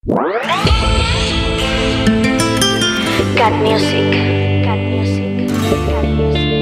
Cat Music. Cat Music. Cat Music.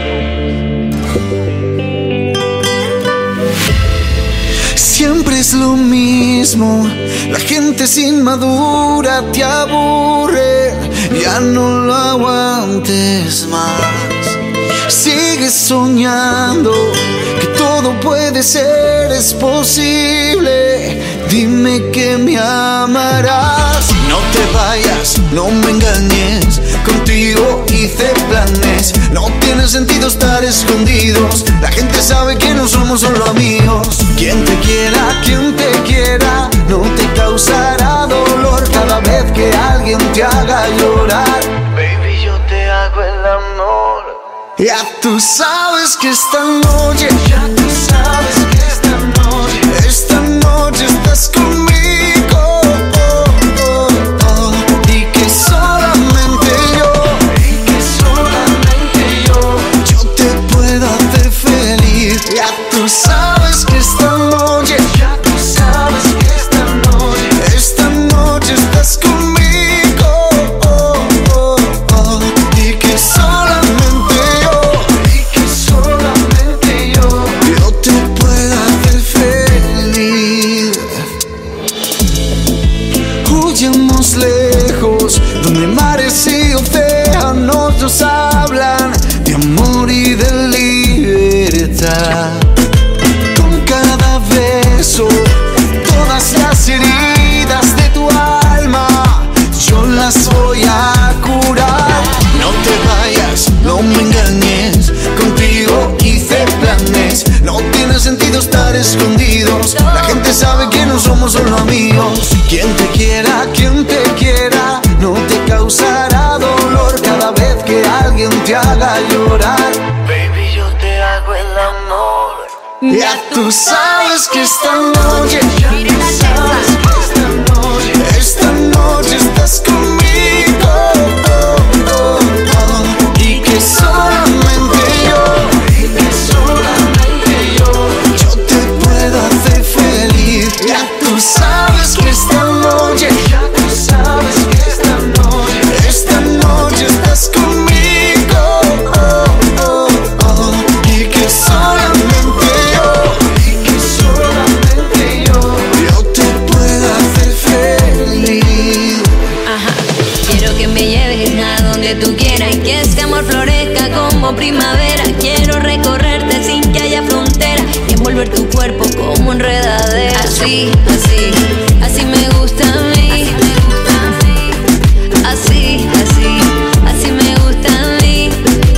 Siempre es lo mismo, la gente es inmadura, te aburre, ya no lo aguantes más. Sigues soñando que todo puede ser, es posible. Dime que me amarás. No te vayas, no me engañes. Contigo hice planes. No tiene sentido estar escondidos. La gente sabe que no somos solo amigos. Quien te quiera, no te causará dolor cada vez que alguien te haga llorar. Baby, yo te hago el amor. Ya tú sabes que esta noche, ya tú sabes que esta noche estás conmigo, y que solamente yo te puedo hacer feliz. Ya tú sabes que esta noche, ya tú sabes que esta noche estás conmigo, y que solamente yo te puedo hacer feliz. Huyamos lejos, donde mares y océanos nos hablan de amor y de libertad. Con cada beso, todas las heridas de tu alma, yo las voy a curar. No te vayas, no me engañes, contigo hice planes. No tiene sentido estar escondidos. La gente sabe que no somos solo amigos. Quien te quiera, no te causará dolor cada vez que alguien te haga llorar. Baby, yo te hago el amor. Ya tú sabes que esta noche, esta noche estás conmigo, y que solamente yo te puedo hacer feliz. Ya tú sabes que esta noche estás conmigo, y que solamente yo te puedo hacer feliz. Ajá. Quiero que me lleves a donde tú quieras y que este amor florezca como primavera. Quiero recorrerte sin que haya frontera y envolver tu cuerpo como enredadera. Así me gusta a mí. Así me gusta a mí.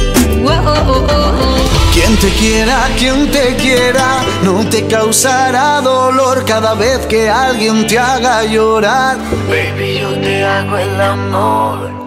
Quien te quiera, no te causará dolor cada vez que alguien te haga llorar. Baby, yo te hago el amor.